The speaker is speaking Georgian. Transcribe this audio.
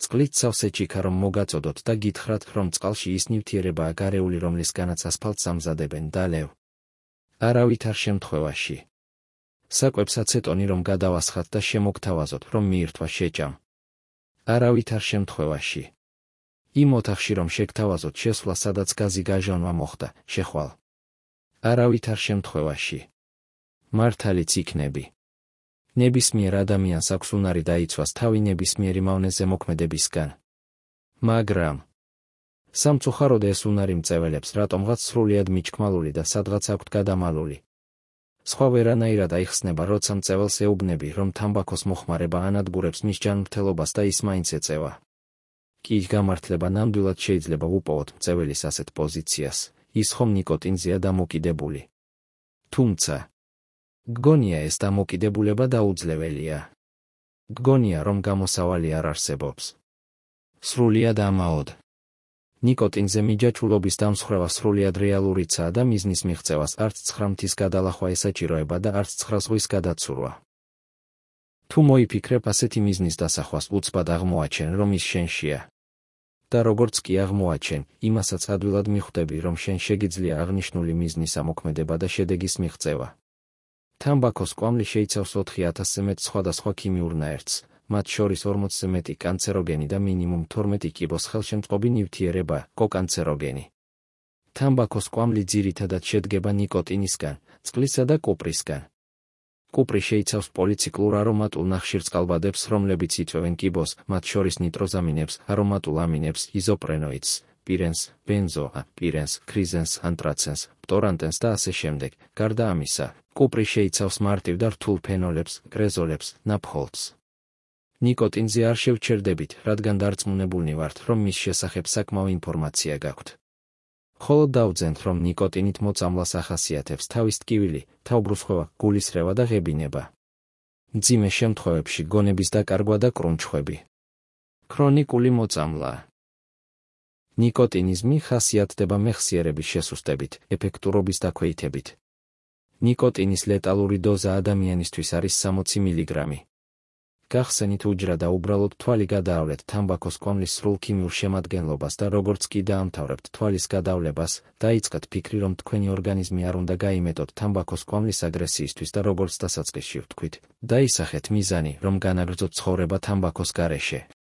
წყლით სავსე ჭიქა რომ მოგაწოდოთ და გითხრათ, რომ წყალში ის ნივთიერებაა გარეული, რომლისგანაც ასფალტს ამზადებენ და ლევ. არავითარ შემთხვევაში. საკვებს აცეტონი რომ გადავასხათ და შემოგთავაზოთ, რომ მიირთვა შეჭამ. არავითარ შემთხვევაში. იმ ოთახში რომ შეგთავაზოთ შესვლა, სადაც გაზი გაჟონვა მოხდა, შეხვალ. არავითარ შემთხვევაში. მართალიც იქნები. ნებისმიერ ადამიანს აქვს უნარი დაიცვას თავი ნებისმიერი მავნეზე მოქმედებისგან. მაგრამ სამწუხაროდ ეს უნარი მწეველებს რატომღაც სრულიად მიჩქმალული და სადღაც აქვთ გადამალული. სხვა ვერანაირად აიხსნება, როცა მწეველს ეუბნები, რომ თამბაქოს მოხმარება ანადგურებს მის ჯანმრთელობას და ის მაინც ეწევა. კი გამართლება ნამდვილად შეიძლება უპოვოთ მწეველის ასეთ პოზიციას, ის ხომ ნიკოტინზეა დამოკიდებული. თუმცა გგონია ეს დამოკიდებულება დაუძლებელია. გგონია რომ გამოსავალი არ არსებობს. სრულიად ამაოდ. ნიკოტინზე მიჯაჭვულობის დამსხვრევა სრულიად რეალურიცაა და მიზნის მიღწევას არც 9 მთის გადალახვა ესაჭიროება და არც 9 ზღვის გადაცურვა. თუ მოიფიქრებ ასეთი მიზნის დასახვას, უცბად აღმოაჩენ, რომ ის შენშია. და როგორც კი აღმოაჩენ, იმასაც ადვილად მიხვდები, რომ შენ შეგიძლია აღნიშნული მიზნის ამოქმედება და შედეგის მიღწევა. თამბაქოს კვამლი შეიცავს 4000-ზე მეტ სხვადასხვა ქიმიურ ნაერთს, მათ შორის 40-ზე მეტი კანცეროგენი და მინიმუმ 12 კიბოს ხელშემწყობი ნივთიერება, კოკანცეროგენი. თამბაქოს კვამლი ძირითადად შედგება ნიკოტინისგან, წყლისა და კუპრისგან. კუპრი შეიცავს პოლიციკლურ არომატულ ნახშირწყალბადებს, რომლებიც იწვევენ კიბოს, მათ შორის ნიტროზამინებს, არომატულ ამინებს, იზოპრენოიდს, პირენს, პირენს, ქრიზენს, ანტრაცენს, პტორანტენს და ასე შემდეგ. გარდა ამისა, კუპრი შეიცავს მარტივ და რთულ ფენოლებს, კრეზოლებს, ნაფხოლს. ნიკოტინზე არ შევჩერდებით, რადგან დარწმუნებულნი ვართ, რომ მის შესახებ საკმაო ინფორმაცია გაქვთ. ხოლო დავძენთ, რომ ნიკოტინით მოწამლას ახასიათებს თავის ტკივილი, თავბრუსხვევა, გულისრევა და ღებინება. მძიმე შემთხვევებში გონების დაკარგვა და კრუნჩხვები. ქრონიკული მოწამლა. ნიკოტინიზმი ხასიათდება მეხსიერების შესუსტებით, ეფექტურობის დაქვეითებით. ნიკოტინის ლეტალური დოზა ადამიანისთვის არის 60 მილიგრამი. გახსენით უჯრა და უბრალოდ თვალი გადაავლეთ თამბაქოს კვამლის სრულ ქიმიურ შემადგენლობას და როგორც კი დაამთავრებთ თვალის გადავლებას, დაიწყეთ ფიქრი, რომ თქვენი ორგანიზმი არ უნდა გაიმეტოთ თამბაქოს კვამლის აგრესიისთვის და როგორც დასაწყისში ვთქვით, დაისახეთ მიზანი, რომ განაგრძოთ ცხოვრება თამბაქოს გარეშე.